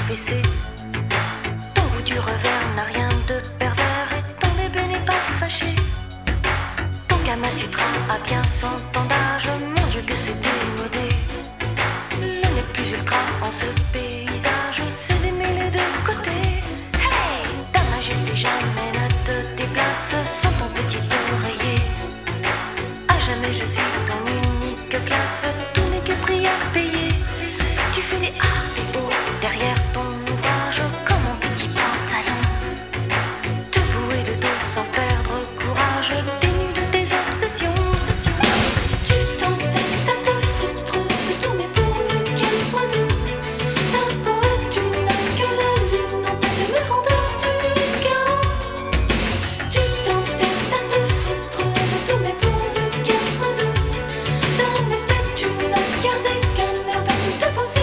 fessé. Ton goût du revers n'a rien de pervers et ton bébé n'est pas fâché. Ton Kama Sutra a bien 100 ans d'âge, mon Dieu que c'est démodé. Le n'est plus ultra en ce paysage, c'est démêlé de côté. Hey, ta majesté jamais ne te déplace sans ton petit oreiller. À jamais je suis ton unique classe, tout n'est que prix à payer. Tu fais des arts et hauts derrière ton ouvrage comme un petit pantalon. Debout et de dos sans perdre courage, dénu de tes obsessions. Tu t'entêtes à te foutre de tout mais pourvu qu'elle soit douce. D'un poète tu n'as que la lune en tête de grandeur du chaos. Tu t'entêtes à te foutre de tout mais pourvu qu'elle soit douce. D'un esthète tu n'as gardé qu'un air bête de ta position.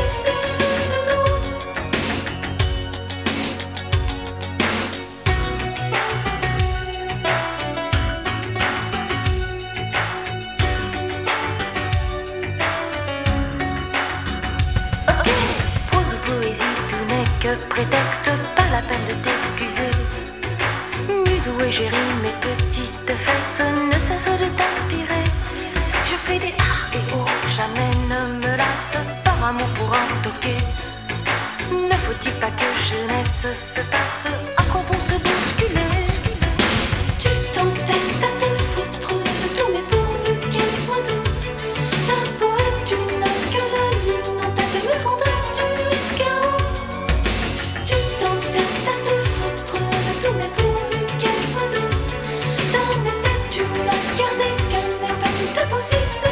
Ok, prose ou poésie, tout n'est que prétexte, pas la peine de t'excuser. Muse ou égérie, mes petites fesses ne cessent de t'inspirer. Je fais des arts et oh, jamais ne me lasse, par amour pour un toqué. Ne faut-il pas que jeunesse se passe, à quoi bon se bousculer? Tu t'entêtes à te foutre de tout mais pourvu qu'elle soit douce. D'un poète tu n'as que la lune en tête de grandeur du chaos. Tu t'entêtes à te foutre de tout mais pourvu qu'elle soit douce. D'un esthète tu n'as gardé qu'un air bête de ta position.